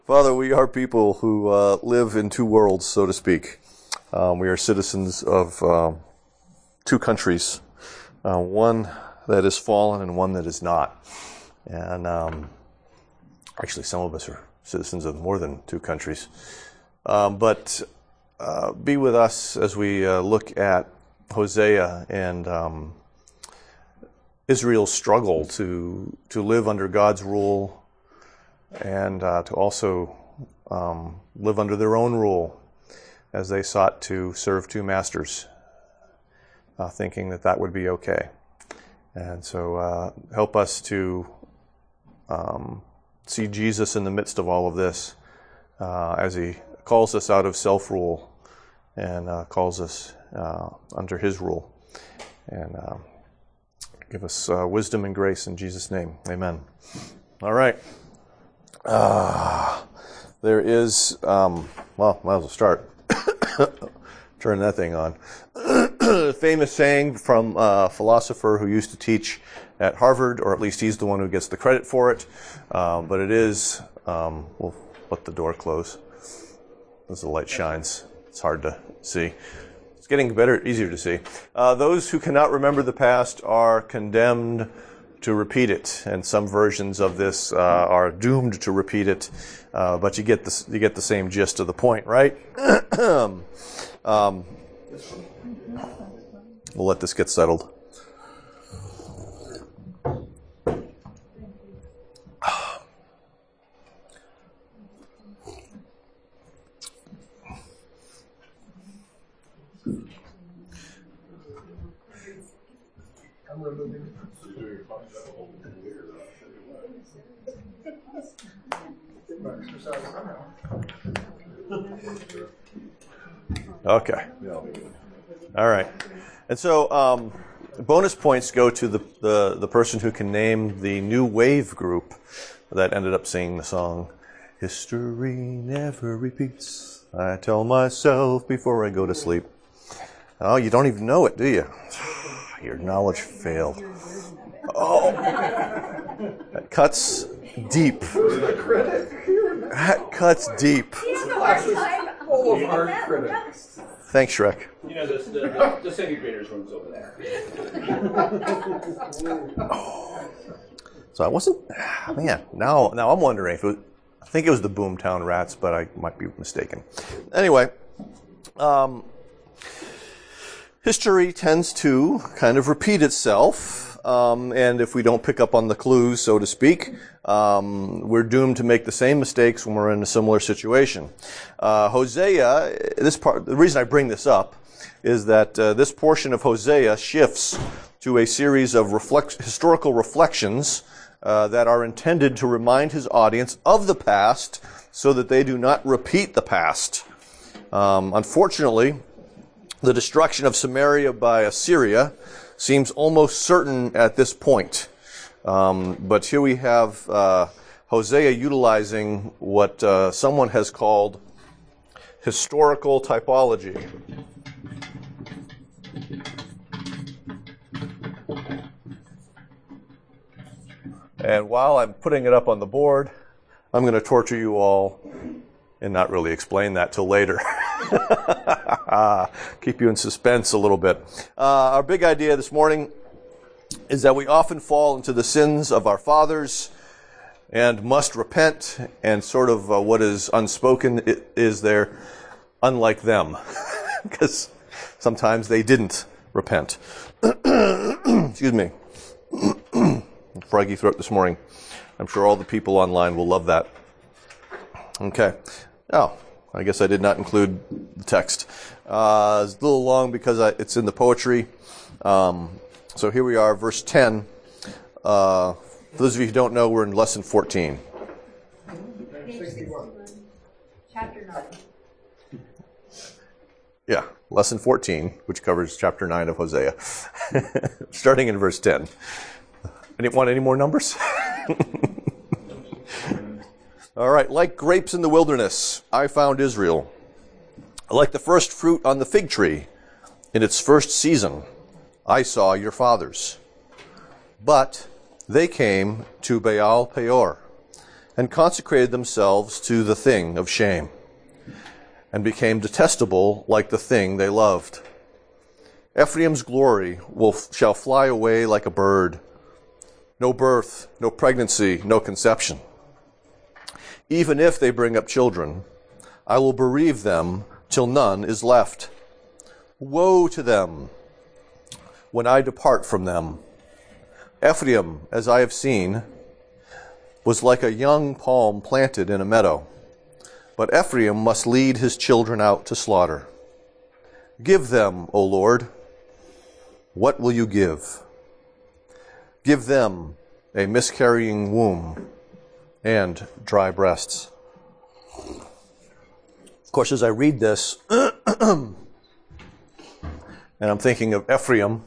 Father, we are people who live in two worlds, so to speak. We are citizens of two countries, one that is fallen and one that is not. And actually, some of us are citizens of more than two countries. But be with us as we look at Hosea and Israel's struggle to live under God's rule and to also live under their own rule as they sought to serve two masters, thinking that that would be okay. And so help us to see Jesus in the midst of all of this as he calls us out of self-rule and calls us under his rule. And give us wisdom and grace in Jesus' name. Amen. All right. There is, might as well start. Turn that thing on. Famous saying from a philosopher who used to teach at Harvard, or at least he's the one who gets the credit for it. But it is, we'll let the door close as the light shines. It's hard to see. It's getting better, easier to see. Those who cannot remember the past are condemned to repeat it, and some versions of this are doomed to repeat it, but you get the same gist of the point, right? We'll let this get settled. Okay. All right. And so bonus points go to the person who can name the new wave group that ended up singing the song, "History never repeats. I tell myself before I go to sleep." Oh, you don't even know it, do you? Your knowledge failed. Oh, that cuts deep. That cuts deep. Full of hard critics. Thanks, Shrek. You know, the second graders room's over there. So I wasn't, man, now I'm wondering if it was, I think it was the Boomtown Rats, but I might be mistaken. Anyway, history tends to kind of repeat itself, and if we don't pick up on the clues, so to speak, we're doomed to make the same mistakes when we're in a similar situation. Hosea, the reason I bring this up is that this portion of Hosea shifts to a series of historical reflections that are intended to remind his audience of the past so that they do not repeat the past. Unfortunately, the destruction of Samaria by Assyria seems almost certain at this point. But here we have Hosea utilizing what someone has called historical typology. And while I'm putting it up on the board, I'm going to torture you all and not really explain that till later. Keep you in suspense a little bit. Our big idea this morning is that we often fall into the sins of our fathers and must repent, and sort of what is unspoken is they're unlike them, because sometimes they didn't repent. Excuse me. Froggy throat this morning. I'm sure all the people online will love that. Okay. Oh, I guess I did not include the text. It's a little long because it's in the poetry. So here we are, verse 10. For those of you who don't know, we're in lesson 14. Chapter 9. Yeah, lesson 14, which covers chapter 9 of Hosea. Starting in verse 10. I didn't want any more numbers? All right. Like grapes in the wilderness, I found Israel. Like the first fruit on the fig tree in its first season, I saw your fathers. But they came to Baal Peor and consecrated themselves to the thing of shame, and became detestable like the thing they loved. Ephraim's glory shall fly away like a bird. No birth, no pregnancy, no conception. Even if they bring up children, I will bereave them till none is left. Woe to them when I depart from them. Ephraim, as I have seen, was like a young palm planted in a meadow. But Ephraim must lead his children out to slaughter. Give them, O Lord. What will you give? Give them a miscarrying womb and dry breasts. Of course, as I read this, and I'm thinking of Ephraim,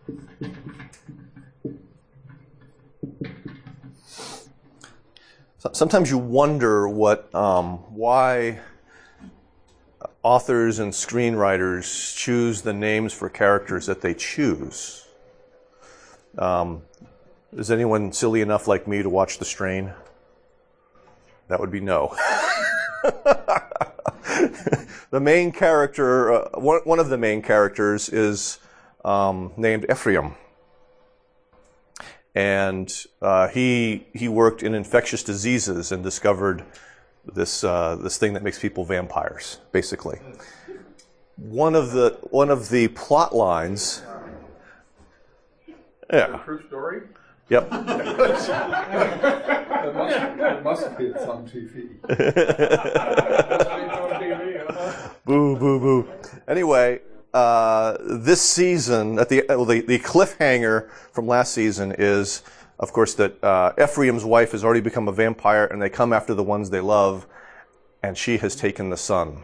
sometimes you wonder why authors and screenwriters choose the names for characters that they choose. Is anyone silly enough like me to watch The Strain? That would be no. The main character, one of the main characters is named Ephraim. And he worked in infectious diseases and discovered this thing that makes people vampires, basically. One of the plot lines. Yeah. True story? Yep. There must be some TV. Boo, boo, boo. Anyway, this season, the cliffhanger from last season is, of course, that Ephraim's wife has already become a vampire, and they come after the ones they love, and she has taken the son.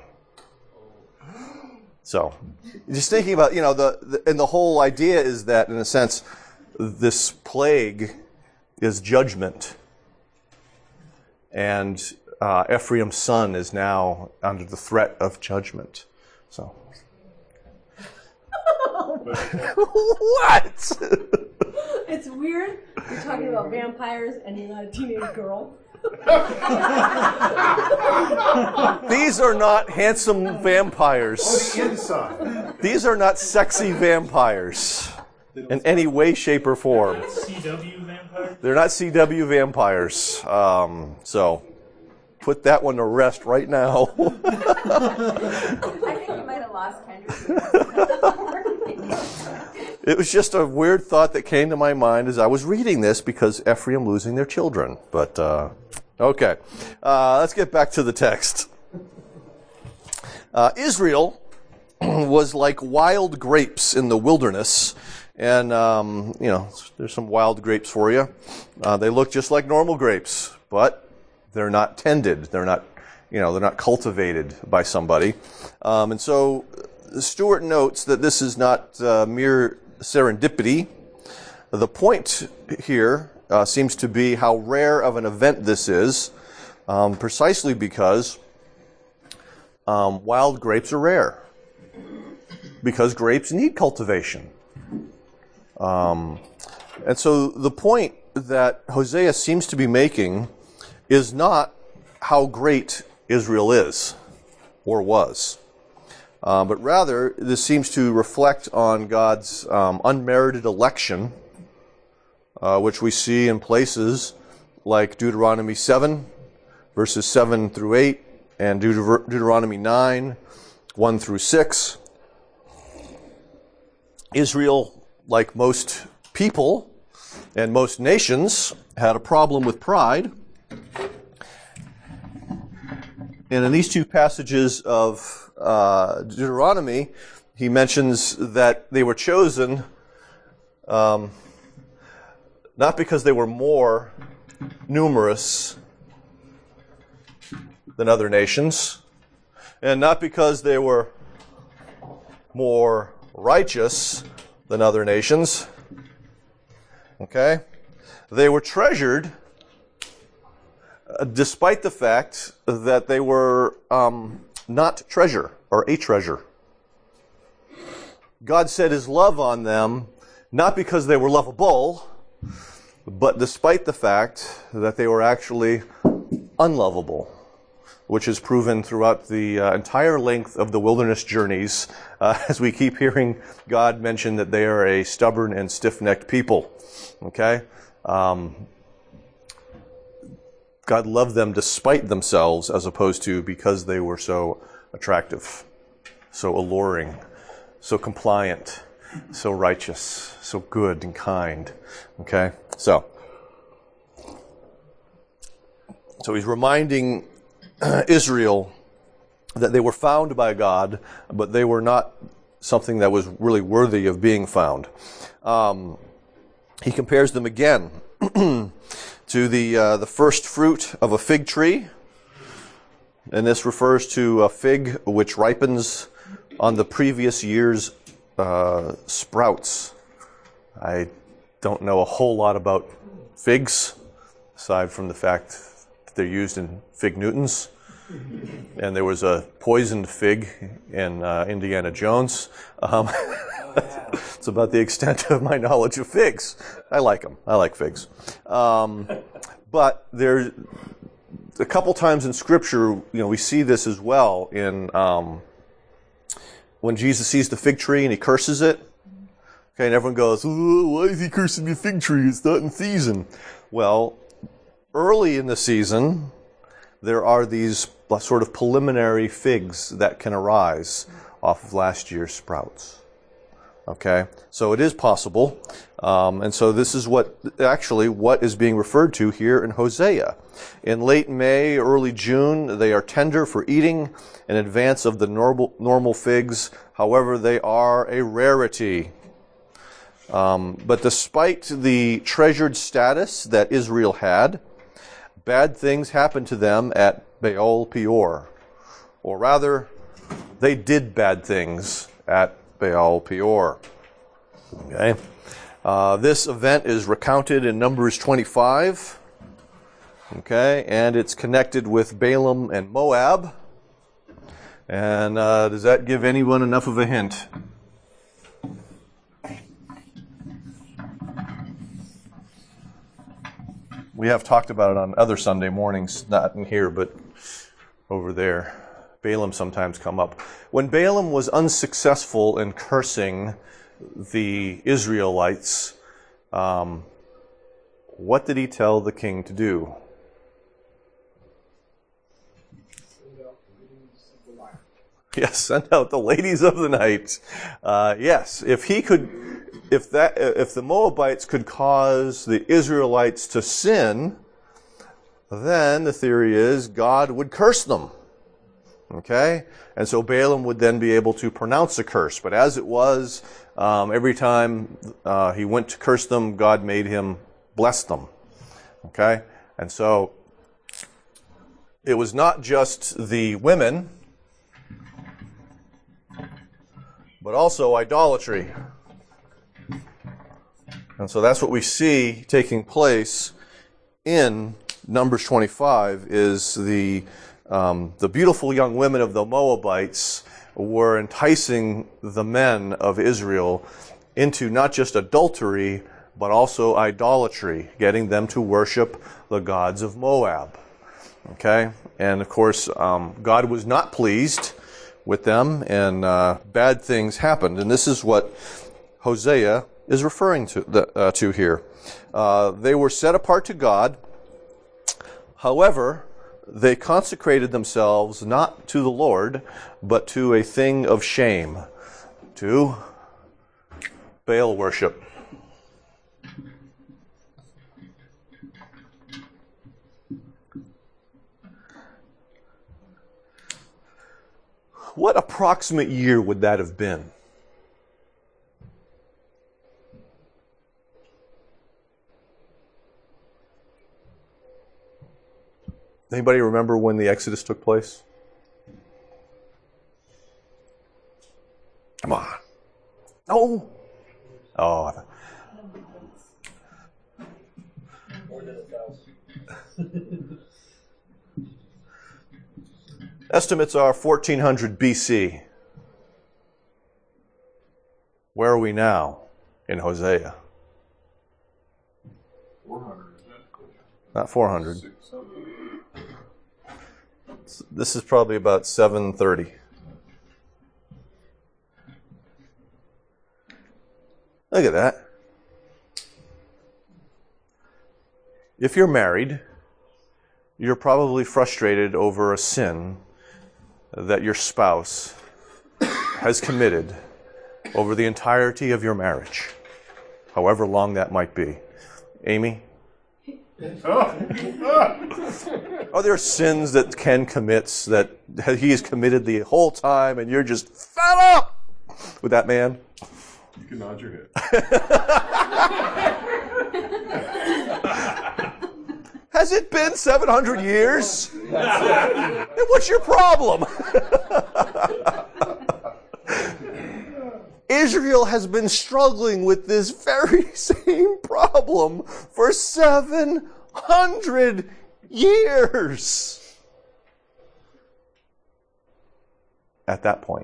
So, just thinking about, and the whole idea is that, in a sense, this plague is judgment. And Ephraim's son is now under the threat of judgment. So. What? It's weird. You're talking about vampires and you're not a teenage girl. These are not handsome vampires. Oh, the inside. These are not sexy vampires in any way, shape, or form. CW vampires? They're not CW vampires. So put that one to rest right now. I think you might have lost Kendrick. It was just a weird thought that came to my mind as I was reading this because Ephraim losing their children. But, okay. Let's get back to the text. Israel was like wild grapes in the wilderness. And, there's some wild grapes for you. They look just like normal grapes, but they're not tended. They're not cultivated by somebody. And so Stewart notes that this is not mere serendipity. The point here seems to be how rare of an event this is, precisely because wild grapes are rare. Because grapes need cultivation. And so the point that Hosea seems to be making is not how great Israel is or was. But rather, this seems to reflect on God's unmerited election, which we see in places like Deuteronomy 7, verses 7 through 8, and Deuteronomy 9, 1 through 6. Israel, like most people and most nations, had a problem with pride. And in these two passages of Deuteronomy, he mentions that they were chosen not because they were more numerous than other nations, and not because they were more righteous than other nations. Okay? They were treasured despite the fact that they were not treasure or a treasure. God set his love on them not because they were lovable, but despite the fact that they were actually unlovable, which is proven throughout the entire length of the wilderness journeys, as we keep hearing God mention that they are a stubborn and stiff-necked people. Okay? God loved them despite themselves, as opposed to because they were so attractive, so alluring, so compliant, so righteous, so good and kind. Okay? So he's reminding Israel that they were found by God, but they were not something that was really worthy of being found. He compares them again to the first fruit of a fig tree, and this refers to a fig which ripens on the previous year's sprouts. I don't know a whole lot about figs, aside from the fact that they're used in fig Newtons. And there was a poisoned fig in Indiana Jones. It's about the extent of my knowledge of figs. I like them. I like figs. But there's a couple times in Scripture, we see this as well in when Jesus sees the fig tree and he curses it. Okay, and everyone goes, "Oh, why is he cursing the fig tree? It's not in season." Well, early in the season, there are these sort of preliminary figs that can arise off of last year's sprouts. Okay, so it is possible. And so this is what is being referred to here in Hosea. In late May, early June, they are tender for eating in advance of the normal figs. However, they are a rarity. But despite the treasured status that Israel had, bad things happened to them at Baal Peor. Or rather, they did bad things at Baal Peor. Okay. This event is recounted in Numbers 25. Okay, and it's connected with Balaam and Moab. And does that give anyone enough of a hint? We have talked about it on other Sunday mornings, not in here, but over there. Balaam sometimes come up. When Balaam was unsuccessful in cursing the Israelites, what did he tell the king to do? Yes, send out the ladies of the night. Yes, if the Moabites could cause the Israelites to sin, then the theory is God would curse them. Okay? And so Balaam would then be able to pronounce a curse. But as it was, every time he went to curse them, God made him bless them. Okay? And so it was not just the women, but also idolatry. And so that's what we see taking place in Numbers 25, is the beautiful young women of the Moabites were enticing the men of Israel into not just adultery, but also idolatry, getting them to worship the gods of Moab. Okay? And of course, God was not pleased with them, and bad things happened. And this is what Hosea is referring to here. They were set apart to God. However, they consecrated themselves not to the Lord, but to a thing of shame, to Baal worship. What approximate year would that have been? Anybody remember when the Exodus took place? Come on. No. Oh. More than 1,000. Estimates are 1400 BC. Where are we now in Hosea? 400. Not 400. 600. This is probably about 7:30. Look at that. If you're married, you're probably frustrated over a sin that your spouse has committed over the entirety of your marriage, however long that might be. Amy? Are there sins that Ken commits that he has committed the whole time and you're just fed up with that man? You can nod your head. Has it been 700 years? Then what's your problem? Israel has been struggling with this very same problem for 700 years. At that point,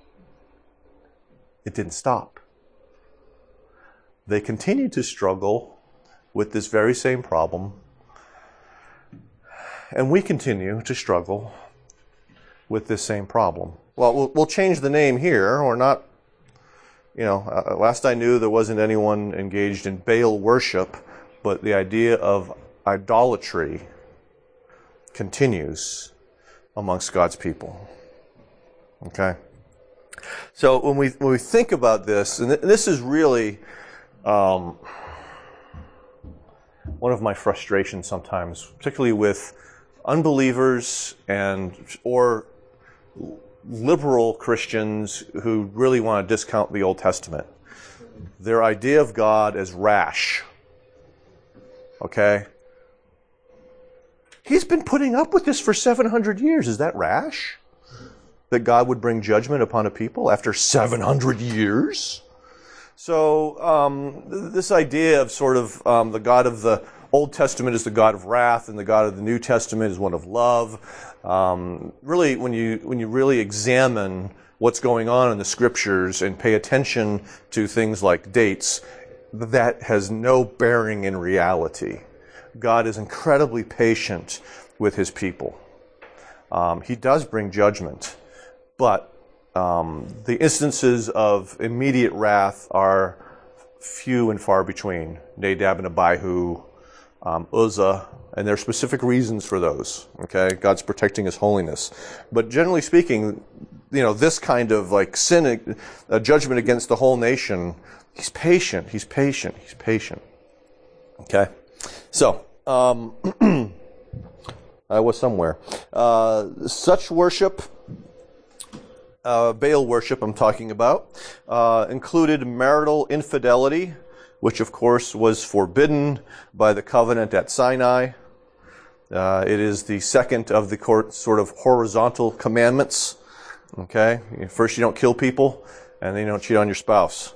it didn't stop. They continued to struggle with this very same problem. And we continue to struggle with this same problem. Well, we'll change the name here, or not. Last I knew, there wasn't anyone engaged in Baal worship, but the idea of idolatry continues amongst God's people. Okay? So when we think about this, and this is really one of my frustrations sometimes, particularly with unbelievers or liberal Christians who really want to discount the Old Testament. Their idea of God is rash. Okay? He's been putting up with this for 700 years. Is that rash? That God would bring judgment upon a people after 700 years? So this idea of sort of the God of the Old Testament is the God of wrath, and the God of the New Testament is one of love. Really, when you really examine what's going on in the Scriptures and pay attention to things like dates, that has no bearing in reality. God is incredibly patient with His people. He does bring judgment, but the instances of immediate wrath are few and far between. Nadab and Abihu, Uzzah, and there are specific reasons for those. Okay, God's protecting His holiness, but generally speaking, this kind of like sin, a judgment against the whole nation, He's patient. He's patient. He's patient. Okay, so I was somewhere. Such worship. Baal worship I'm talking about, included marital infidelity, which of course was forbidden by the covenant at Sinai. It is the second of the sort of horizontal commandments. Okay, first you don't kill people, and then you don't cheat on your spouse.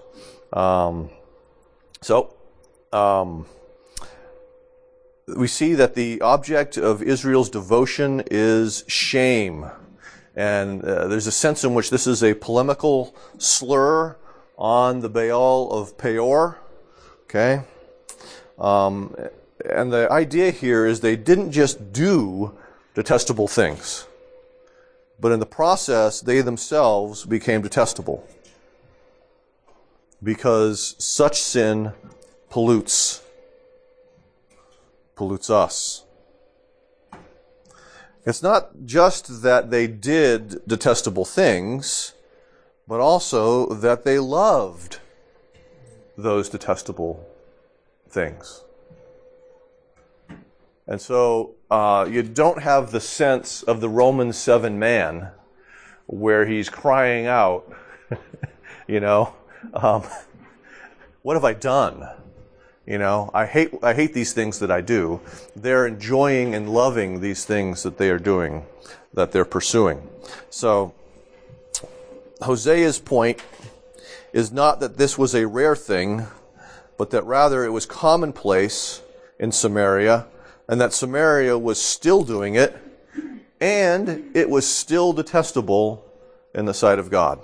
We see that the object of Israel's devotion is shame. And there's a sense in which this is a polemical slur on the Baal of Peor. Okay? And the idea here is they didn't just do detestable things, but in the process, they themselves became detestable. Because such sin pollutes us. It's not just that they did detestable things, but also that they loved those detestable things. And so you don't have the sense of the Romans 7 man where he's crying out, what have I done? I hate these things that I do. They're enjoying and loving these things that they are doing, that they're pursuing. So, Hosea's point is not that this was a rare thing, but that rather it was commonplace in Samaria, and that Samaria was still doing it, and it was still detestable in the sight of God.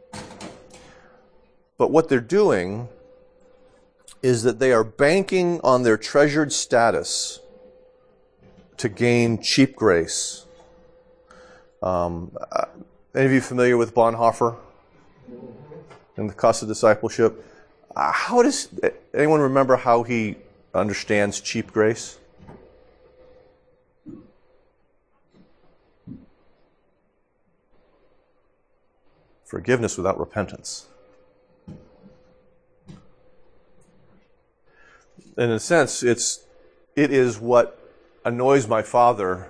But what they're doing is that they are banking on their treasured status to gain cheap grace, Any of you familiar with Bonhoeffer and the Cost of Discipleship? How does anyone remember how he understands cheap grace? Forgiveness without repentance. In a sense, it is what annoys my father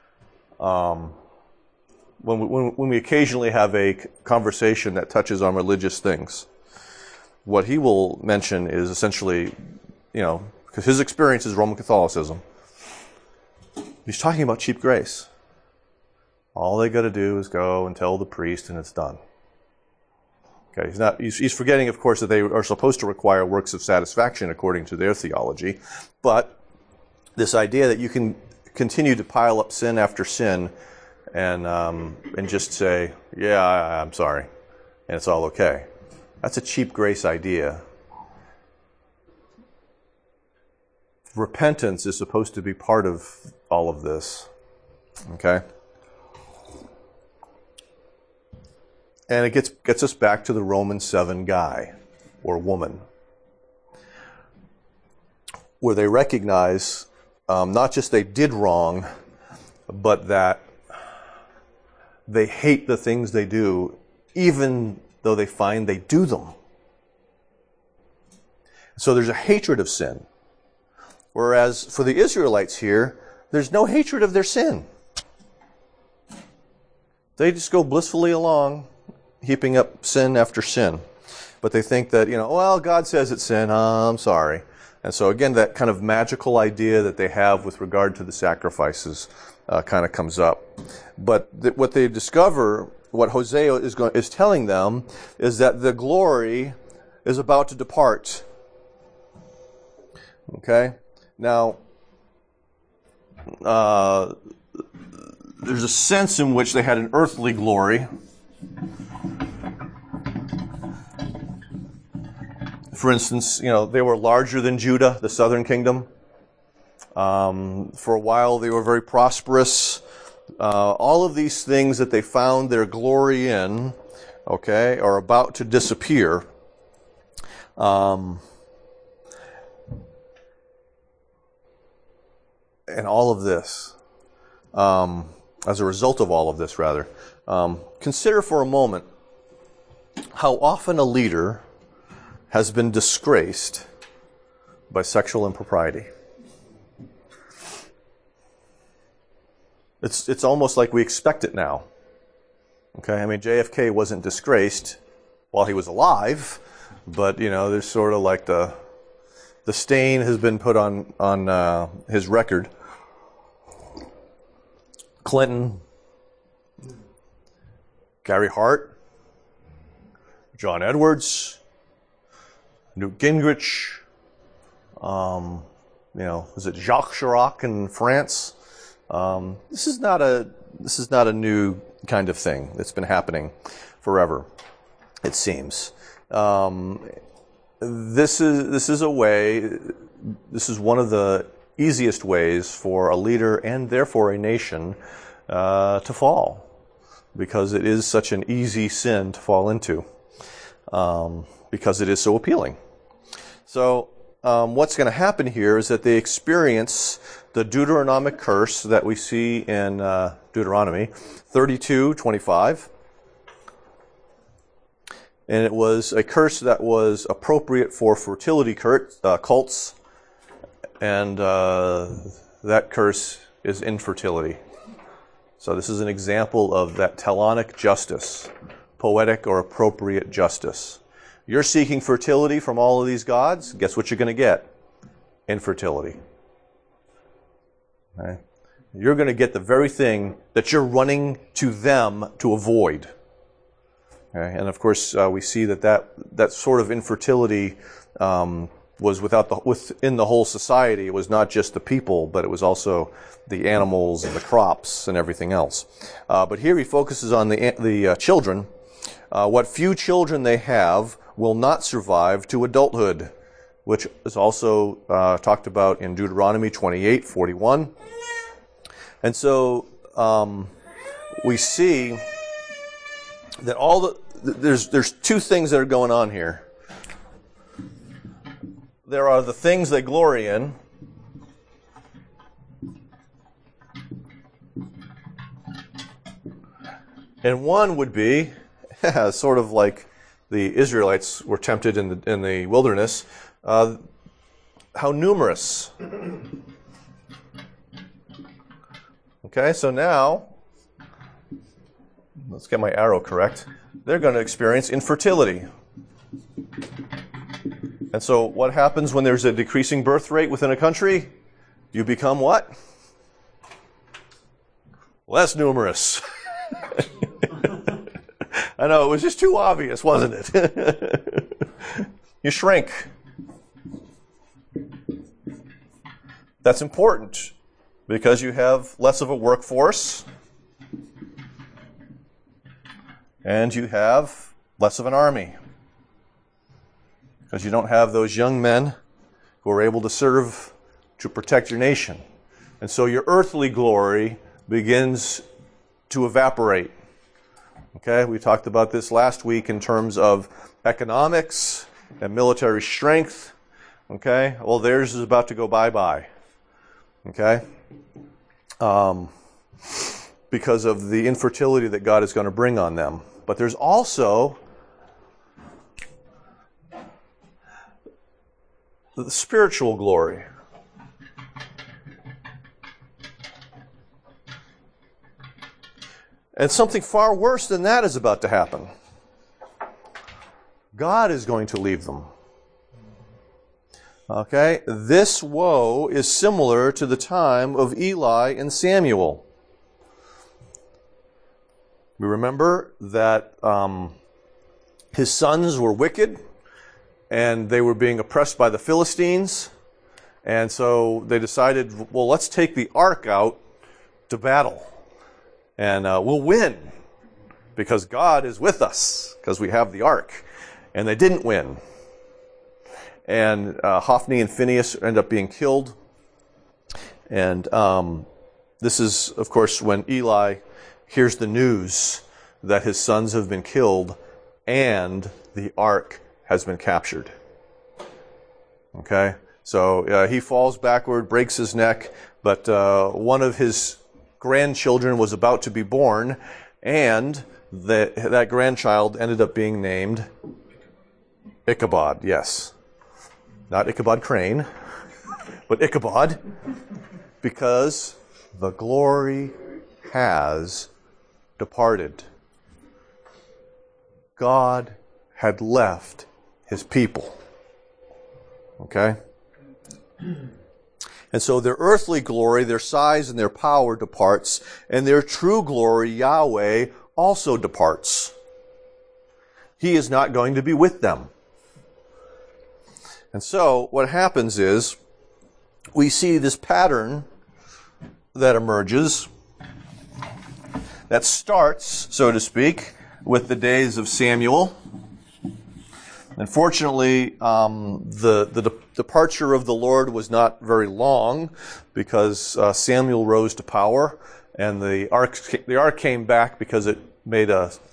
when we occasionally have a conversation that touches on religious things. What he will mention is essentially, because his experience is Roman Catholicism. He's talking about cheap grace. All they got to do is go and tell the priest, and it's done. Okay, he's forgetting, of course, that they are supposed to require works of satisfaction according to their theology. But this idea that you can continue to pile up sin after sin and just say, yeah, I'm sorry, and it's all okay. That's a cheap grace idea. Repentance is supposed to be part of all of this. Okay? And it gets us back to the Romans 7 guy or woman, where they recognize not just they did wrong, but that they hate the things they do, even though they find they do them. So there's a hatred of sin. Whereas for the Israelites here, there's no hatred of their sin. They just go blissfully along, heaping up sin after sin. But they think that, well, God says it's sin, I'm sorry. And so again, that kind of magical idea that they have with regard to the sacrifices kind of comes up. But what they discover, what Hosea is telling them, is that the glory is about to depart. Okay? Now, there's a sense in which they had an earthly glory. For instance, they were larger than Judah, the southern kingdom. For a while, they were very prosperous. All of these things that they found their glory in, okay, are about to disappear. And all of this, as a result of all of this, rather, consider for a moment how often a leader has been disgraced by sexual impropriety. It's almost like we expect it now. Okay, I mean, JFK wasn't disgraced while he was alive, but there's sort of like the stain has been put on his record. Clinton, Gary Hart, John Edwards, Newt Gingrich, was it Jacques Chirac in France? This is not a new kind of thing. It's been happening forever, it seems. This is a way. This is one of the easiest ways for a leader and therefore a nation to fall, because it is such an easy sin to fall into, because it is so appealing. So what's going to happen here is that they experience the Deuteronomic curse that we see in Deuteronomy 32:25. And it was a curse that was appropriate for fertility cults. And that curse is infertility. So this is an example of that Talonic justice, poetic or appropriate justice. You're seeking fertility from all of these gods. Guess what you're going to get? Infertility. Okay? You're going to get the very thing that you're running to them to avoid. Okay? And of course, we see that sort of infertility was within the whole society. It was not just the people, but it was also the animals and the crops and everything else. But here he focuses on the children. What few children they have will not survive to adulthood, which is also talked about in Deuteronomy 28:41. And so we see that there's two things that are going on here. There are the things they glory in, and one would be sort of like the Israelites were tempted in the wilderness, how numerous. Okay, so now, let's get my arrow correct. They're going to experience infertility. And so what happens when there's a decreasing birth rate within a country? You become what? Less numerous. I know, it was just too obvious, wasn't it? You shrink. That's important because you have less of a workforce and you have less of an army because you don't have those young men who are able to serve to protect your nation. And so your earthly glory begins to evaporate. Okay, we talked about this last week in terms of economics and military strength. Okay, well, theirs is about to go bye-bye. Okay, because of the infertility that God is going to bring on them. But there's also the spiritual glory. And something far worse than that is about to happen. God is going to leave them. Okay? This woe is similar to the time of Eli and Samuel. We remember that his sons were wicked and they were being oppressed by the Philistines. And so they decided, well, let's take the ark out to battle. And we'll win because God is with us because we have the ark. And they didn't win. And Hophni and Phinehas end up being killed. And this is, of course, when Eli hears the news that his sons have been killed and the ark has been captured. Okay? So he falls backward, breaks his neck, but one of his grandchildren was about to be born, and that grandchild ended up being named Ichabod, yes. Not Ichabod Crane, but Ichabod, because the glory has departed. God had left his people. Okay? And so their earthly glory, their size and their power departs, and their true glory, Yahweh, also departs. He is not going to be with them. And so what happens is we see this pattern that emerges that starts, so to speak, with the days of Samuel. Unfortunately, the departure of the Lord was not very long because Samuel rose to power, and the ark came back because it made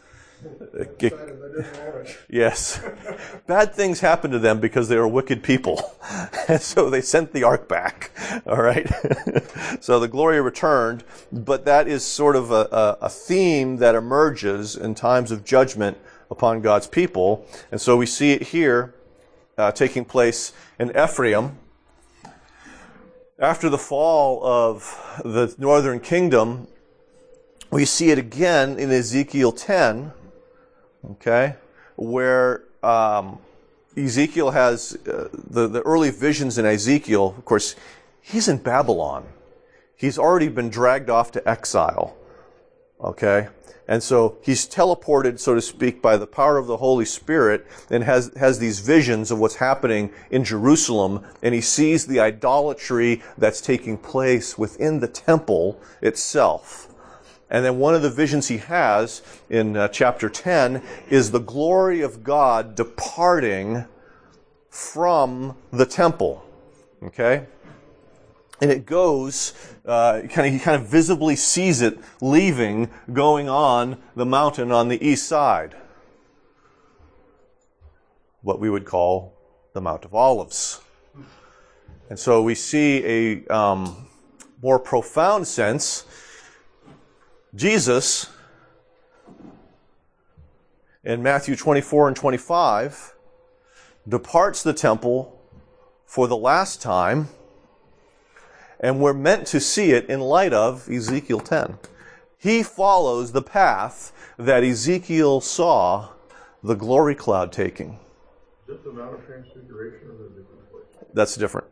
yes. Bad things happened to them because they were wicked people. And so they sent the ark back. All right? So the glory returned, but that is sort of a theme that emerges in times of judgment upon God's people. And so we see it here taking place in Ephraim. After the fall of the northern kingdom, we see it again in Ezekiel 10, okay, where Ezekiel has the early visions in Ezekiel. Of course, he's in Babylon. He's already been dragged off to exile, okay? And so he's teleported, so to speak, by the power of the Holy Spirit and has these visions of what's happening in Jerusalem, and he sees the idolatry that's taking place within the temple itself. And then one of the visions he has in chapter 10 is the glory of God departing from the temple. Okay? And it goes, he kind of visibly sees it leaving, going on the mountain on the east side. What we would call the Mount of Olives. And so we see a more profound sense. Jesus, in Matthew 24 and 25, departs the temple for the last time, and we're meant to see it in light of Ezekiel 10. He follows the path that Ezekiel saw the glory cloud taking. Is this the Mount of Transfiguration or the different place? That's different.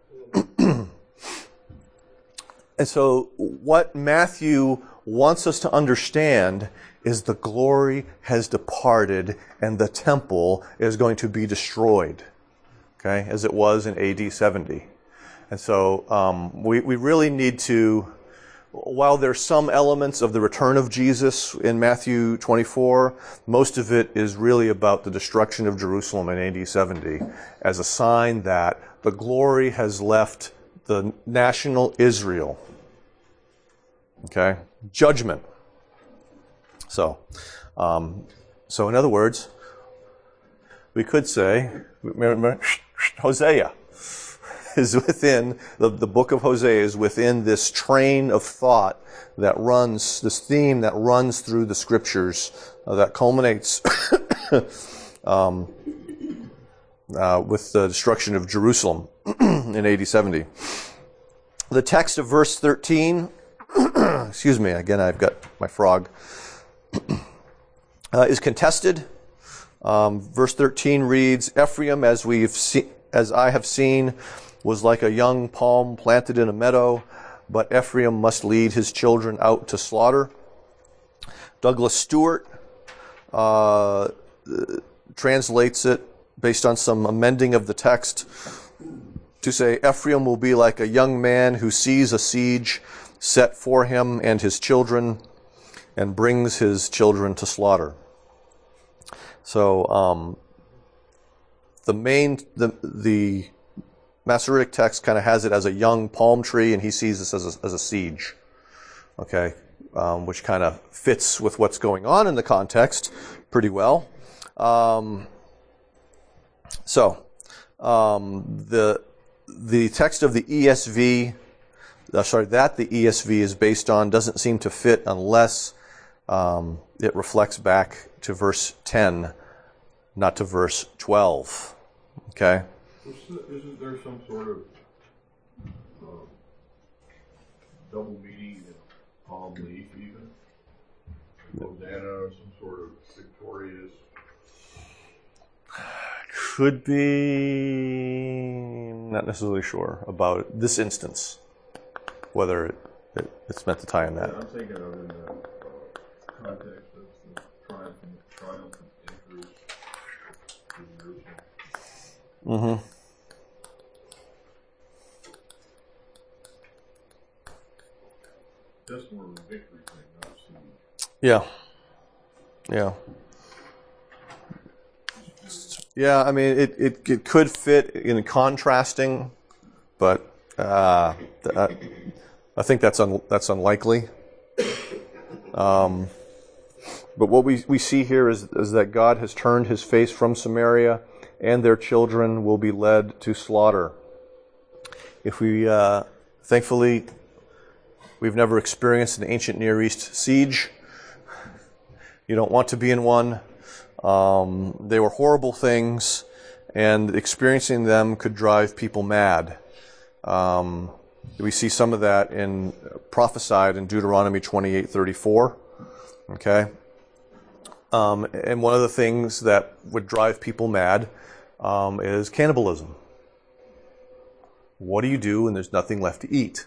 And so what Matthew wants us to understand is the glory has departed and the temple is going to be destroyed, okay, as it was in AD 70. And so we really need to, while there's some elements of the return of Jesus in Matthew 24, most of it is really about the destruction of Jerusalem in AD 70 as a sign that the glory has left the national Israel. Okay? Judgment. So in other words, we could say, remember, Hosea is within, the book of Hosea is within this train of thought that runs, this theme that runs through the scriptures that culminates with the destruction of Jerusalem in AD 70. The text of verse 13, excuse me, again I've got my frog, is contested. Verse 13 reads, Ephraim, as I have seen, was like a young palm planted in a meadow, but Ephraim must lead his children out to slaughter. Douglas Stewart translates it based on some amending of the text to say, Ephraim will be like a young man who sees a siege set for him and his children and brings his children to slaughter. So the Masoretic text kind of has it as a young palm tree, and he sees this as a siege, okay, which kind of fits with what's going on in the context pretty well. The text of the ESV, that the ESV is based on doesn't seem to fit unless it reflects back to verse 10, not to verse 12. Okay? Isn't there some sort of double meaning in palm leaf even? Hosanna, some sort of victorious? Could be, not necessarily sure about this instance, whether it's meant to tie in that. Yeah, I'm thinking of in the context of the triumphant entry to Jerusalem. Mm-hmm. That's more of a victory thing, not siege. Yeah. Yeah. Yeah, I mean, it could fit in contrasting, but I think that's unlikely. But what we see here is that God has turned his face from Samaria, and their children will be led to slaughter. If we, thankfully, we've never experienced an ancient Near East siege. You don't want to be in one. They were horrible things, and experiencing them could drive people mad. We see some of that prophesied in Deuteronomy 28:34. Okay, and one of the things that would drive people mad is cannibalism. What do you do when there's nothing left to eat?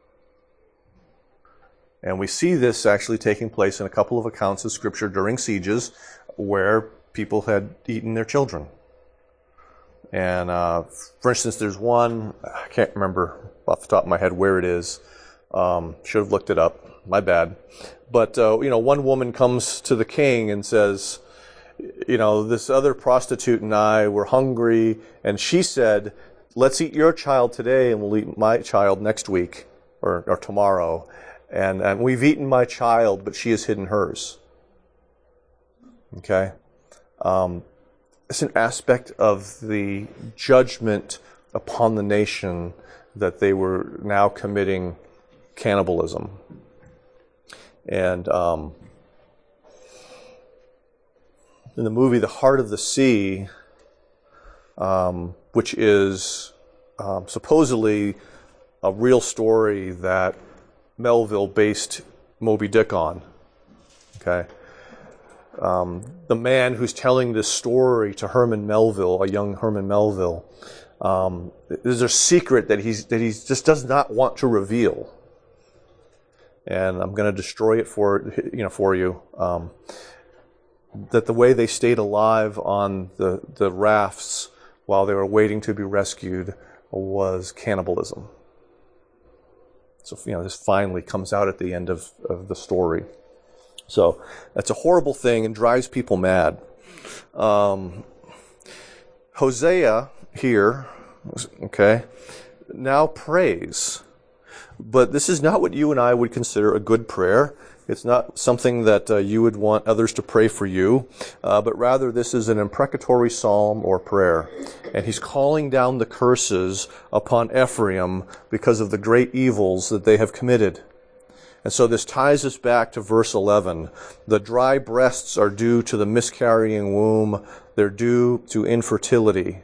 And we see this actually taking place in a couple of accounts of Scripture during sieges where people had eaten their children. And for instance, there's one, I can't remember off the top of my head where it is. Should have looked it up. My bad. But, one woman comes to the king and says, this other prostitute and I were hungry, and she said, let's eat your child today and we'll eat my child next week. or tomorrow, and we've eaten my child, but she has hidden hers. Okay? It's an aspect of the judgment upon the nation that they were now committing cannibalism. And in the movie The Heart of the Sea, which is supposedly a real story that Melville based Moby Dick on. Okay? The man who's telling this story to Herman Melville, a young Herman Melville, there's a secret that he just does not want to reveal. And I'm going to destroy it for you. That the way they stayed alive on the rafts while they were waiting to be rescued was cannibalism. So, this finally comes out at the end of the story. So, that's a horrible thing and drives people mad. Hosea here, okay, now prays. But this is not what you and I would consider a good prayer. It's not something that you would want others to pray for you, but rather this is an imprecatory psalm or prayer. And he's calling down the curses upon Ephraim because of the great evils that they have committed. And so this ties us back to verse 11. The dry breasts are due to the miscarrying womb. They're due to infertility.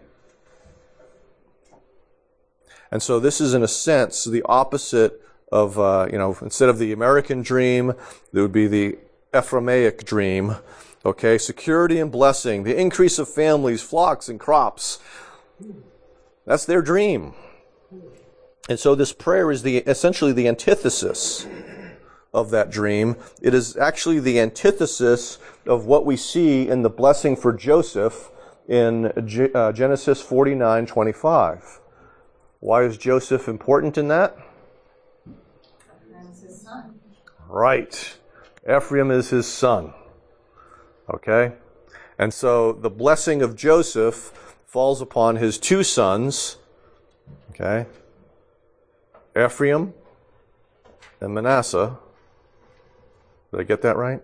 And so this is, in a sense, the opposite of, instead of the American dream, there would be the Ephraimic dream. Okay, security and blessing, the increase of families, flocks, and crops. That's their dream. And so this prayer is essentially the antithesis of that dream. It is actually the antithesis of what we see in the blessing for Joseph in Genesis 49:25. Why is Joseph important in that? Ephraim is his son. Right. Ephraim is his son. Okay? And so the blessing of Joseph falls upon his two sons. Okay? Ephraim and Manasseh. Did I get that right?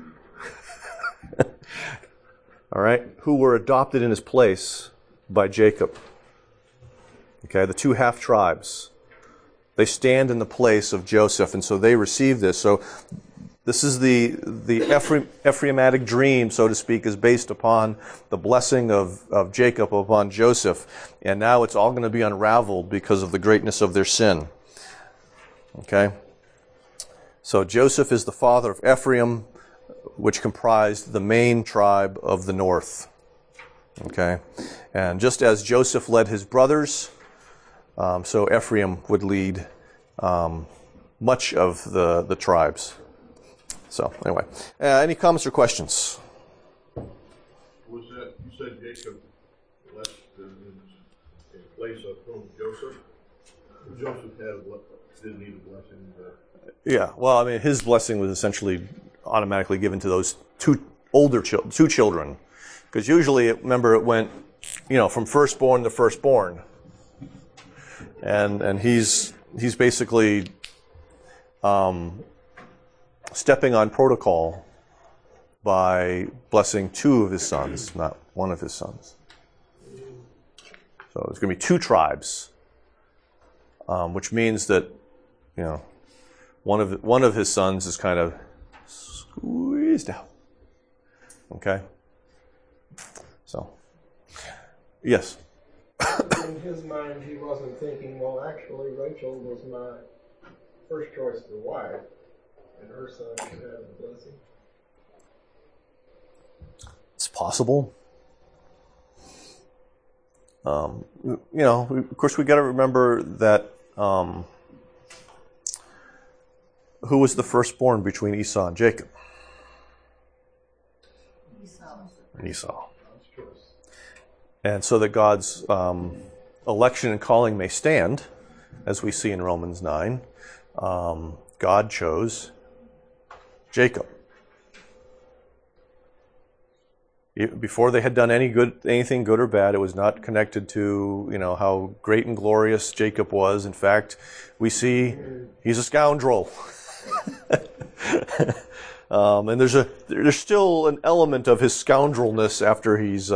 All right. Who were adopted in his place by Jacob. Okay, the two half tribes. They stand in the place of Joseph, and so they receive this. So this is the Ephraimitic dream, so to speak, is based upon the blessing of Jacob upon Joseph. And now it's all going to be unraveled because of the greatness of their sin. Okay? So Joseph is the father of Ephraim, which comprised the main tribe of the north. Okay? And just as Joseph led his brothers, so Ephraim would lead much of the tribes. So anyway, any comments or questions? Was that, you said Jacob left in place of whom? Joseph? Joseph didn't need a blessing. Yeah, well, I mean, his blessing was essentially automatically given to those two children. Because usually, remember, it went, from firstborn to firstborn. And he's basically stepping on protocol by blessing two of his sons, not one of his sons. So it's going to be two tribes, which means that one of his sons is kind of squeezed out. Okay. So yes. In his mind, he wasn't thinking, well, actually, Rachel was my first choice for wife, and her son should have the blessing. It's possible. Of course, we got to remember that who was the firstborn between Esau and Jacob? Esau. And so that God's election and calling may stand, as we see in Romans 9, God chose Jacob. Before they had done anything good or bad, it was not connected to, how great and glorious Jacob was. In fact, we see he's a scoundrel. And there's still an element of his scoundrelness after he's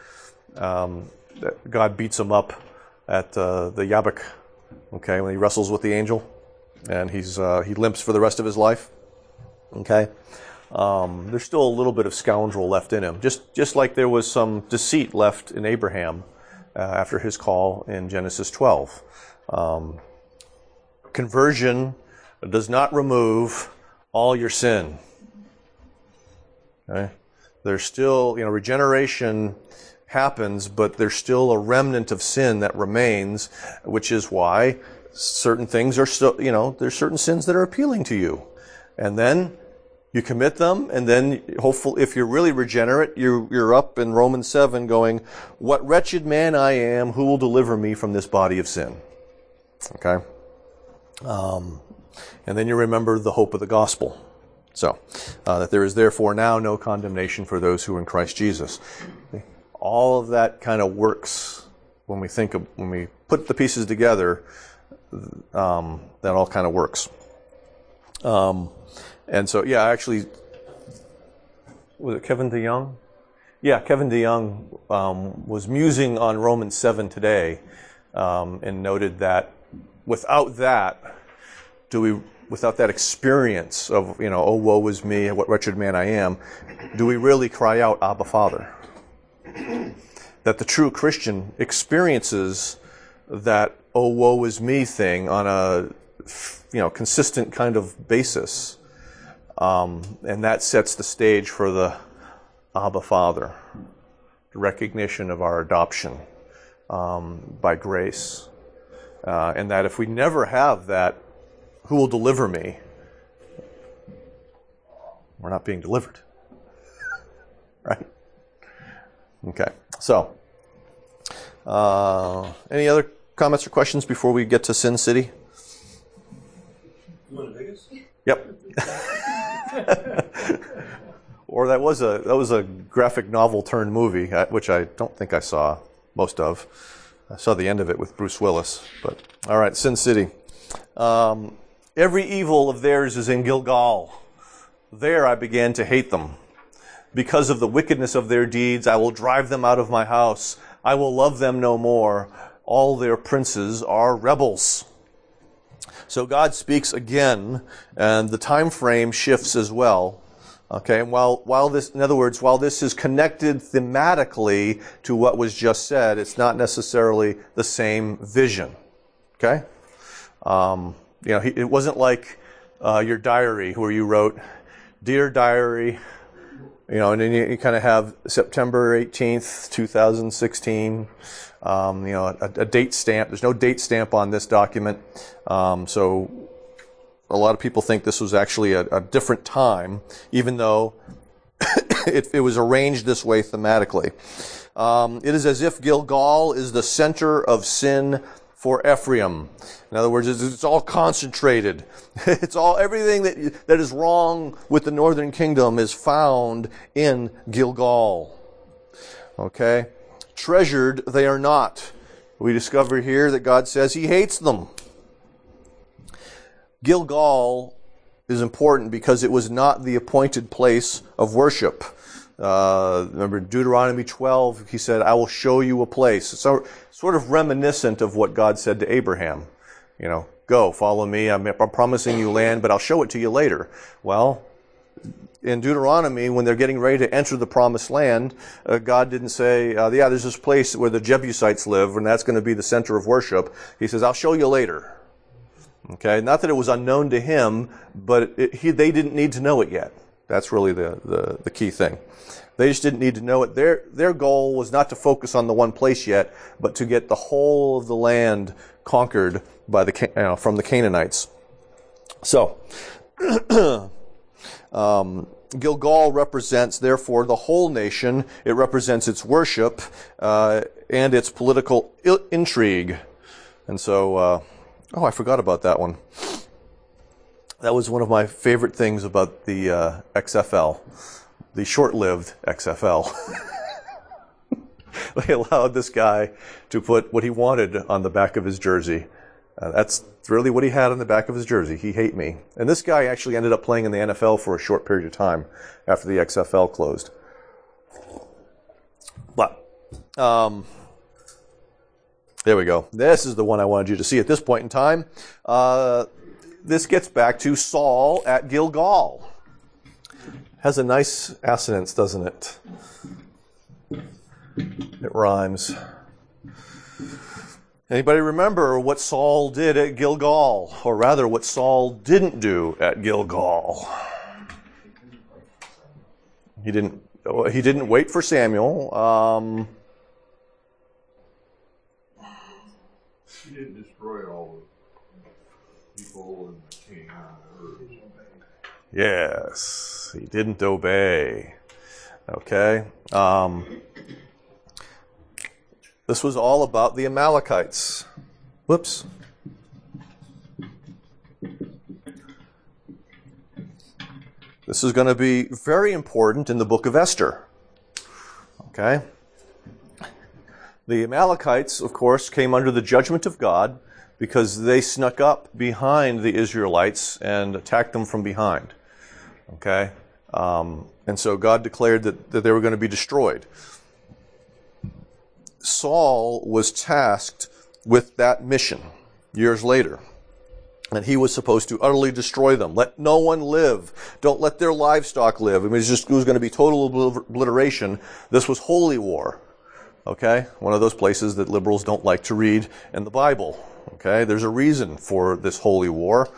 God beats him up at the Yabok, okay, when he wrestles with the angel, and he limps for the rest of his life. Okay, there's still a little bit of scoundrel left in him, just like there was some deceit left in Abraham after his call in Genesis 12. Conversion does not remove all your sin. Okay? There's still, regeneration happens, but there's still a remnant of sin that remains, which is why certain things are still, there's certain sins that are appealing to you. And then you commit them, and then hopefully, if you're really regenerate, you're up in Romans 7 going, "What wretched man I am, who will deliver me from this body of sin?" Okay? And then you remember the hope of the gospel. So, that there is therefore now no condemnation for those who are in Christ Jesus. All of that kind of works when we put the pieces together. That all kind of works. And so, actually, was it Kevin DeYoung? Yeah, Kevin DeYoung was musing on Romans 7 today, and noted that without that experience of, oh, woe is me, what wretched man I am, do we really cry out, Abba, Father? That the true Christian experiences that, oh, woe is me thing on a, consistent kind of basis. And that sets the stage for the Abba, Father, the recognition of our adoption by grace. And that if we never have that, who will deliver me? We're not being delivered. Right? Okay. So, any other comments or questions before we get to Sin City? You want to Vegas? Yep. Or that was a graphic novel turned movie, which I don't think I saw most of. I saw the end of it with Bruce Willis. But all right, Sin City. Every evil of theirs is in Gilgal. There I began to hate them. Because of the wickedness of their deeds, I will drive them out of my house. I will love them no more. All their princes are rebels. So God speaks again, and the time frame shifts as well. Okay, and while this is connected thematically to what was just said, it's not necessarily the same vision. Okay, it wasn't like your diary where you wrote, "Dear Diary," and then you kind of have September 18th, 2016. A date stamp. There's no date stamp on this document, so a lot of people think this was actually a different time, even though it was arranged this way thematically. It is as if Gilgal is the center of sin for Ephraim. In other words, it's all concentrated. It's everything that is wrong with the northern kingdom is found in Gilgal. Okay? Treasured they are not. We discover here that God says He hates them. Gilgal is important because it was not the appointed place of worship. Remember Deuteronomy 12, He said, "I will show you a place." So sort of reminiscent of what God said to Abraham. Go, follow me. I'm promising you land, but I'll show it to you later. Well, in Deuteronomy, when they're getting ready to enter the promised land, God didn't say, there's this place where the Jebusites live, and that's going to be the center of worship. He says, "I'll show you later." Okay, not that it was unknown to Him, but they didn't need to know it yet. That's really the key thing. They just didn't need to know it. Their goal was not to focus on the one place yet, but to get the whole of the land conquered by from the Canaanites. So, Gilgal represents, therefore, the whole nation. It represents its worship and its political intrigue. And so, I forgot about that one. That was one of my favorite things about the XFL. the short-lived XFL. They allowed this guy to put what he wanted on the back of his jersey. That's really what he had on the back of his jersey. He hate me. And this guy actually ended up playing in the NFL for a short period of time after the XFL closed. But, there we go. This is the one I wanted you to see at this point in time. This gets back to Saul at Gilgal. Has a nice assonance, doesn't it? It rhymes. Anybody remember what Saul did at Gilgal? Or rather, what Saul didn't do at Gilgal? He didn't wait for Samuel. He didn't destroy all the people and the king on earth. Yes, he didn't obey. Okay. This was all about the Amalekites. Whoops. This is going to be very important in the book of Esther. Okay. The Amalekites, of course, came under the judgment of God because they snuck up behind the Israelites and attacked them from behind. Okay? And so God declared that they were going to be destroyed. Saul was tasked with that mission years later. And he was supposed to utterly destroy them. Let no one live. Don't let their livestock live. I mean, it was going to be total obliteration. This was holy war. Okay? One of those places that liberals don't like to read in the Bible. Okay? There's a reason for this holy war.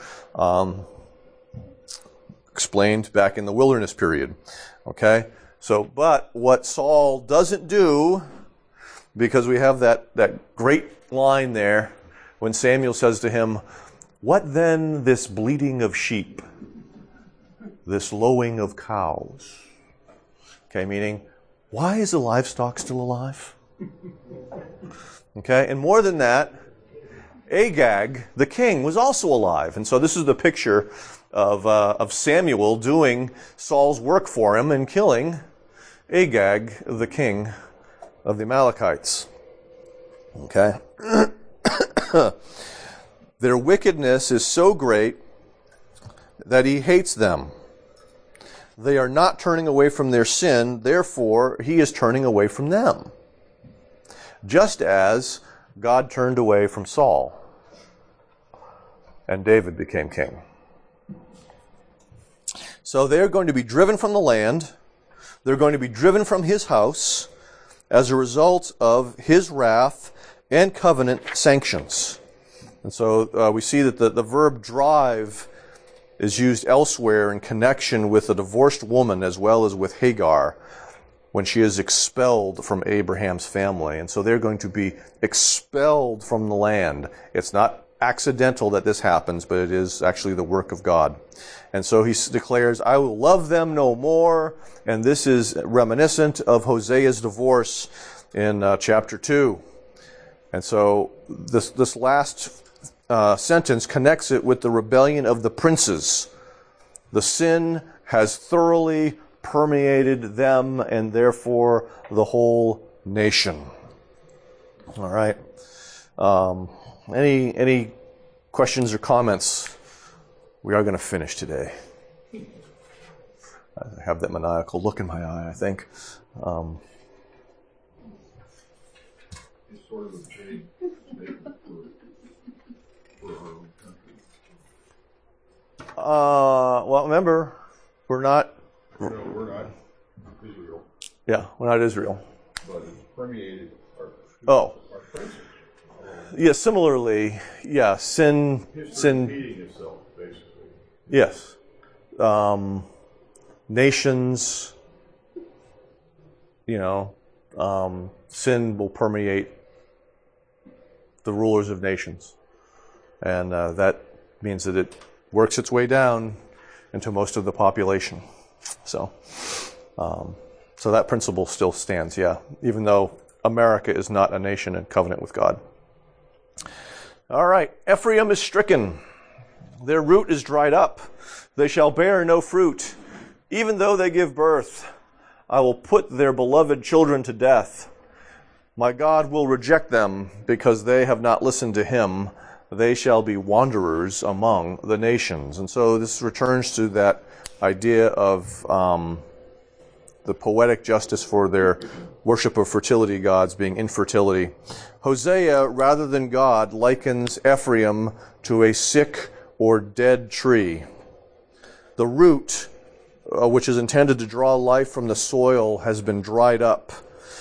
Explained back in the wilderness period. Okay? So, but what Saul doesn't do, because we have that great line there when Samuel says to him, "What then this bleating of sheep, this lowing of cows?" Okay, meaning, why is the livestock still alive? Okay, and more than that, Agag, the king, was also alive. And so this is the picture of Samuel doing Saul's work for him and killing Agag, the king of the Amalekites. Okay. Their wickedness is so great that he hates them. They are not turning away from their sin, therefore he is turning away from them. Just as God turned away from Saul and David became king. So they're going to be driven from the land. They're going to be driven from his house as a result of his wrath and covenant sanctions. And so we see that the verb drive is used elsewhere in connection with a divorced woman as well as with Hagar when she is expelled from Abraham's family. And so they're going to be expelled from the land. It's not accidental that this happens, but it is actually the work of God. And so he declares, "I will love them no more." And this is reminiscent of Hosea's divorce in chapter 2. And so this last sentence connects it with the rebellion of the princes. The sin has thoroughly permeated them and therefore the whole nation. All right. Any questions or comments? We are going to finish today. I have that maniacal look in my eye, I think. It's sort of a big statement for our own country. Well, remember, we're not Israel, Yeah, we're not Israel. but it's permeated Oh. our princes. Yeah, similarly, yeah, sin, Repeating itself, basically. yes. Nations, sin will permeate the rulers of nations. And that means that it works its way down into most of the population. So that principle still stands, yeah, even though America is not a nation in covenant with God. All right, Ephraim is stricken. Their root is dried up. They shall bear no fruit. Even though they give birth, I will put their beloved children to death. My God will reject them because they have not listened to him. They shall be wanderers among the nations. And so this returns to that idea of the poetic justice for their worship of fertility gods being infertility. Hosea, rather than God, likens Ephraim to a sick or dead tree. The root, which is intended to draw life from the soil, has been dried up.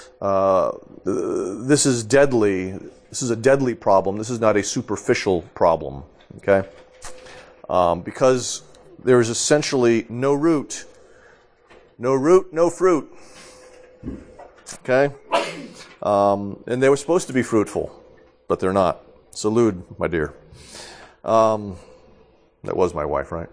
This is deadly. This is a deadly problem. This is not a superficial problem. Okay? Because there is essentially no root. No root, no fruit. Okay? And they were supposed to be fruitful, but they're not. Salud, my dear. That was my wife, right?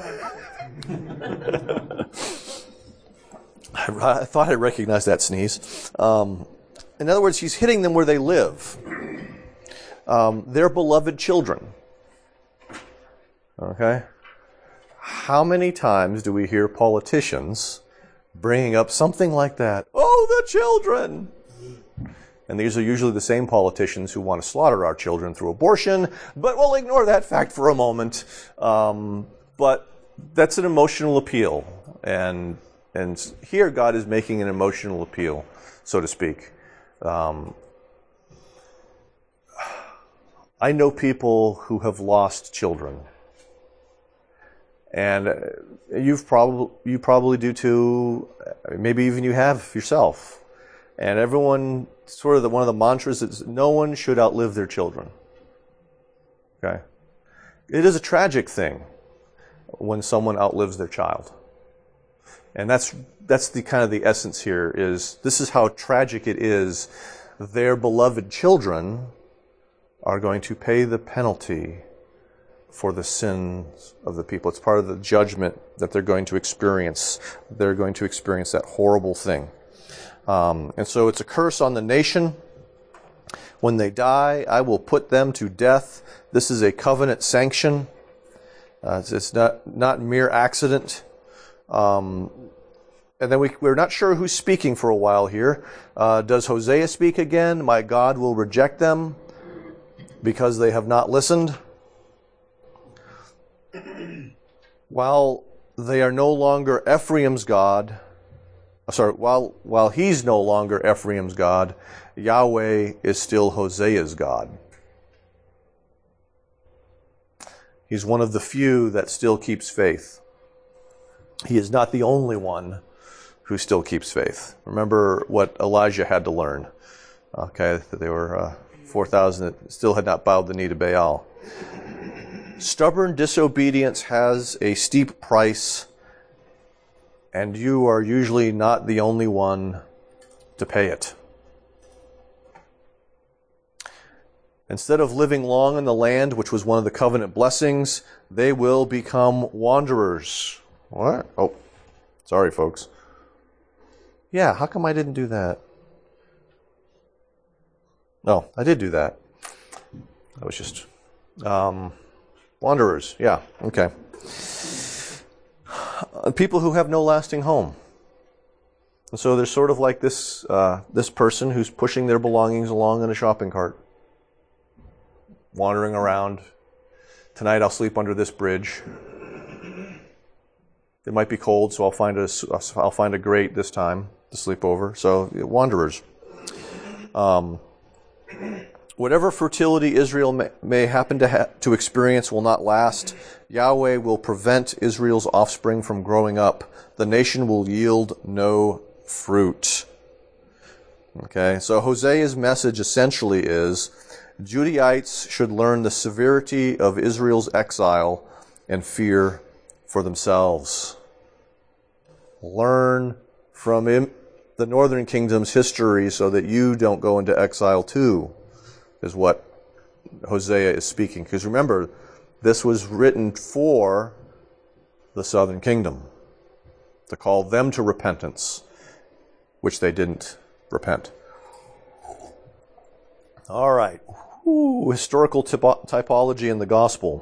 I thought I recognized that sneeze. In other words, he's hitting them where they live. They're beloved children. Okay? How many times do we hear politicians bringing up something like that? Oh, the children! And these are usually the same politicians who want to slaughter our children through abortion, but we'll ignore that fact for a moment. But that's an emotional appeal. And here God is making an emotional appeal, so to speak. I know people who have lost children. And you probably do too. Maybe even you have yourself. And everyone, sort of one of the mantras is no one should outlive their children. Okay? It is a tragic thing when someone outlives their child. And that's the kind of the essence here is this is how tragic it is. Their beloved children are going to pay the penalty for the sins of the people. It's part of the judgment that they're going to experience. They're going to experience that horrible thing. And so it's a curse on the nation. When they die, I will put them to death. This is a covenant sanction. It's not mere accident. And then we're not sure who's speaking for a while here. Does Hosea speak again? My God will reject them because they have not listened. While they are no longer Ephraim's God, while he's no longer Ephraim's God, Yahweh is still Hosea's God. He's one of the few that still keeps faith. He is not the only one who still keeps faith. Remember what Elijah had to learn. Okay, that they were 4,000 that still had not bowed the knee to Baal. Stubborn disobedience has a steep price, and you are usually not the only one to pay it. Instead of living long in the land, which was one of the covenant blessings, they will become wanderers. What? Oh, sorry, folks. Yeah, how come I didn't do that? No, I did do that. That was just... wanderers, yeah, okay. People who have no lasting home. And so they're sort of like this person who's pushing their belongings along in a shopping cart, wandering around. Tonight I'll sleep under this bridge. It might be cold, so I'll find a grate this time to sleep over. So wanderers. Whatever fertility Israel may happen to experience will not last. Yahweh will prevent Israel's offspring from growing up. The nation will yield no fruit. Okay, so Hosea's message essentially is Judaites should learn the severity of Israel's exile and fear for themselves. Learn from the northern kingdom's history so that you don't go into exile too, is what Hosea is speaking. Because remember, this was written for the southern kingdom, to call them to repentance, which they didn't repent. All right. Historical typology in the gospel.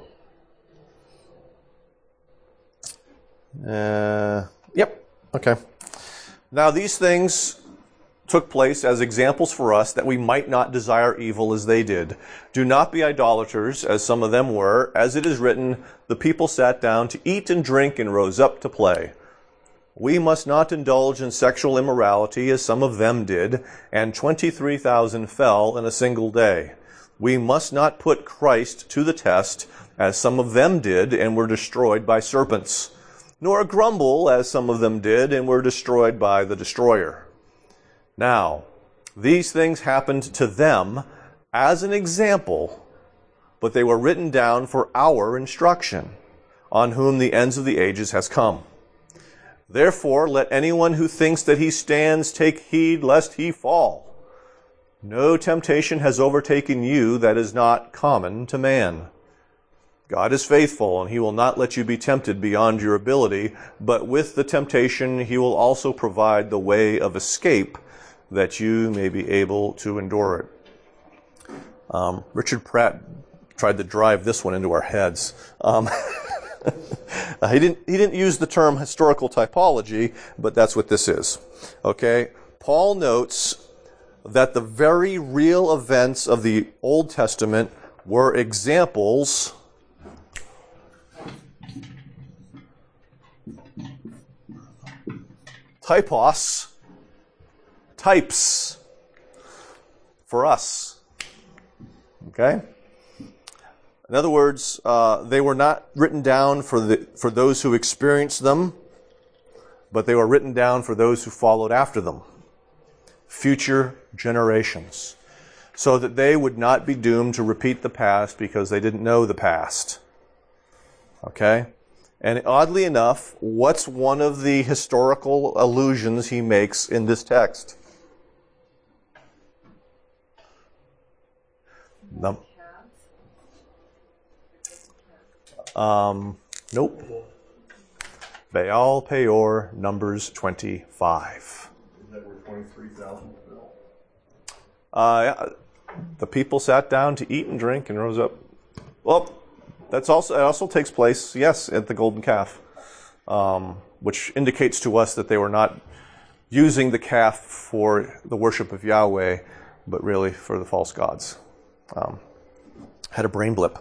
Yep. Okay. Now these things took place as examples for us that we might not desire evil as they did. Do not be idolaters, as some of them were. As it is written, the people sat down to eat and drink and rose up to play. We must not indulge in sexual immorality, as some of them did, and 23,000 fell in a single day. We must not put Christ to the test, as some of them did, and were destroyed by serpents. Nor grumble, as some of them did, and were destroyed by the destroyer. Now, these things happened to them as an example, but they were written down for our instruction, on whom the ends of the ages has come. Therefore, let anyone who thinks that he stands take heed lest he fall. No temptation has overtaken you that is not common to man. God is faithful, and he will not let you be tempted beyond your ability, but with the temptation he will also provide the way of escape, that you may be able to endure it. Richard Pratt tried to drive this one into our heads. He didn't use the term historical typology, but that's what this is. Okay? Paul notes that the very real events of the Old Testament were examples typos, types for us. Okay? In other words, they were not written down for those who experienced them, but they were written down for those who followed after them, future generations, so that they would not be doomed to repeat the past because they didn't know the past. Okay? And oddly enough, what's one of the historical allusions he makes in this text? Nope. Baal Peor, Numbers 25. Is that where 23,000 fell? The people sat down to eat and drink and rose up. Well, it also takes place, yes, at the golden calf, which indicates to us that they were not using the calf for the worship of Yahweh, but really for the false gods. Had a brain blip.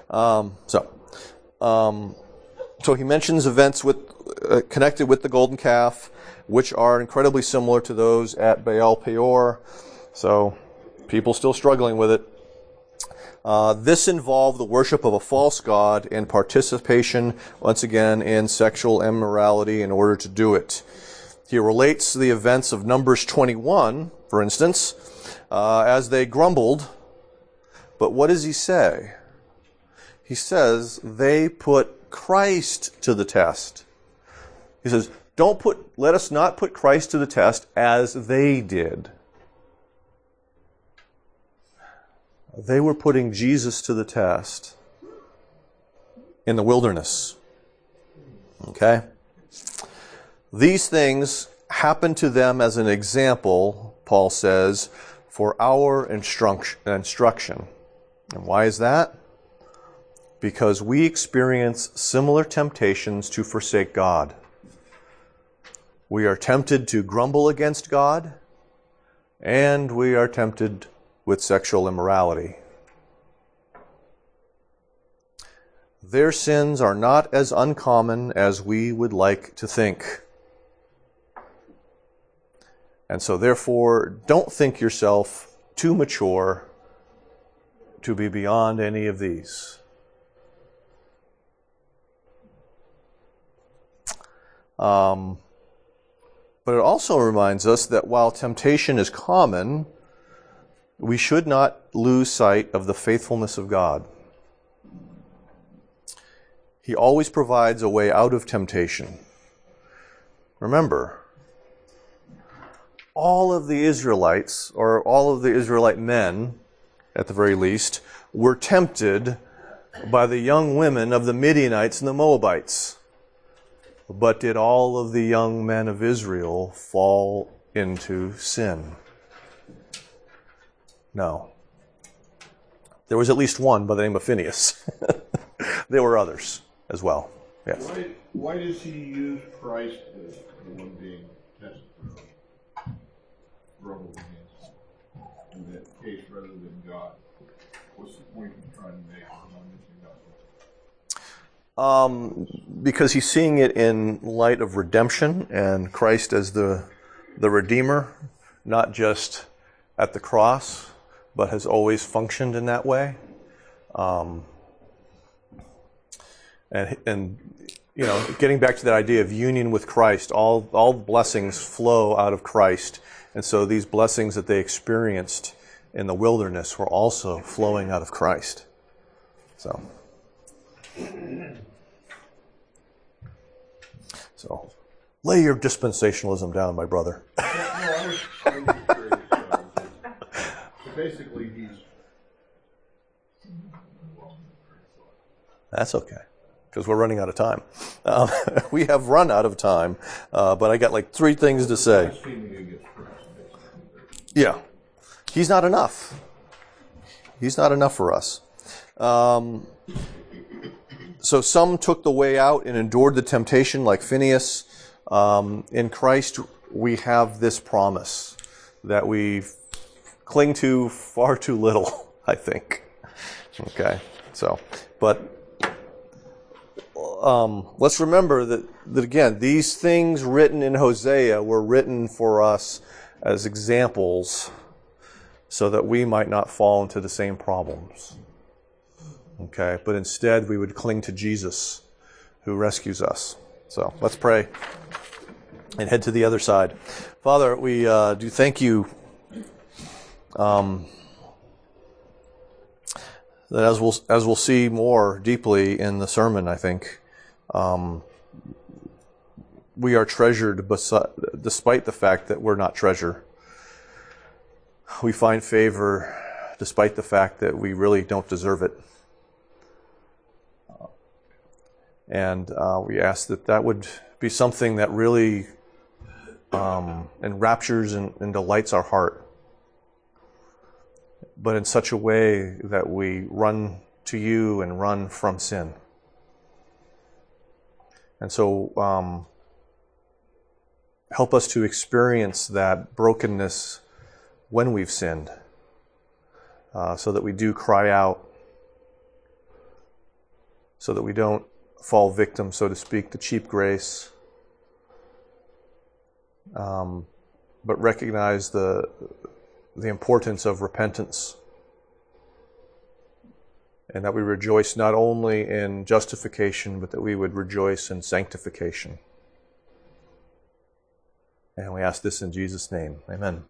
So he mentions events connected with the golden calf, which are incredibly similar to those at Baal Peor. So people still struggling with it. This involved the worship of a false god and participation, once again, in sexual immorality in order to do it. He relates the events of Numbers 21, for instance, as they grumbled. But what does he say? He says they put Christ to the test. He says, let us not put Christ to the test as they did. They were putting Jesus to the test in the wilderness. Okay? These things happened to them as an example, Paul says, for our instruction. And why is that? Because we experience similar temptations to forsake God. We are tempted to grumble against God, and we are tempted with sexual immorality. Their sins are not as uncommon as we would like to think. And so therefore, don't think yourself too mature to be beyond any of these. But it also reminds us that while temptation is common, we should not lose sight of the faithfulness of God. He always provides a way out of temptation. Remember, all of the Israelites, or all of the Israelite men, at the very least, were tempted by the young women of the Midianites and the Moabites. But did all of the young men of Israel fall into sin? No. There was at least one by the name of Phinehas. There were others as well. Yes. Why does he use Christ as the one being tested? case rather than God? What's the point of trying to make it non-mission gospel? Because he's seeing it in light of redemption and Christ as the Redeemer, not just at the cross, but has always functioned in that way. And you know, getting back to that idea of union with Christ, all blessings flow out of Christ. And so these blessings that they experienced in the wilderness were also flowing out of Christ. So lay your dispensationalism down, my brother. No, I was curious. So basically, he's... That's okay, because we're running out of time. We have run out of time, but I got like 3 things to say. blaspheming against Christ, basically. Yeah. He's not enough. He's not enough for us. So some took the way out and endured the temptation like Phineas. In Christ, we have this promise that we cling to far too little, I think. Okay. So, but let's remember that again, these things written in Hosea were written for us as examples so that we might not fall into the same problems. Okay, but instead we would cling to Jesus who rescues us. So let's pray and head to the other side. Father, we do thank you that as we'll see more deeply in the sermon, I think, we are treasured despite the fact that we're not treasure. We find favor despite the fact that we really don't deserve it. And we ask that would be something that really enraptures and delights our heart, but in such a way that we run to you and run from sin. And so help us to experience that brokenness when we've sinned, so that we do cry out, so that we don't fall victim, so to speak, to cheap grace, but recognize the importance of repentance, and that we rejoice not only in justification, but that we would rejoice in sanctification. And we ask this in Jesus' name. Amen.